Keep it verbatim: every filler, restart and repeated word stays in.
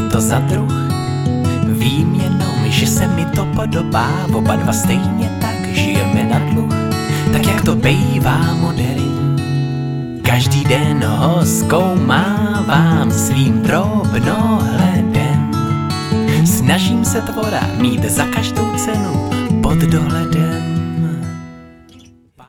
to za druh? Vím jenom, že se mi to podobá, oba dva stejně tak žijeme na dluh. Tak jak to bejvá moderní, každý den ho zkoumávám svým drobnohledem. Snažím se tvora mít za každou cenu pod dohledem.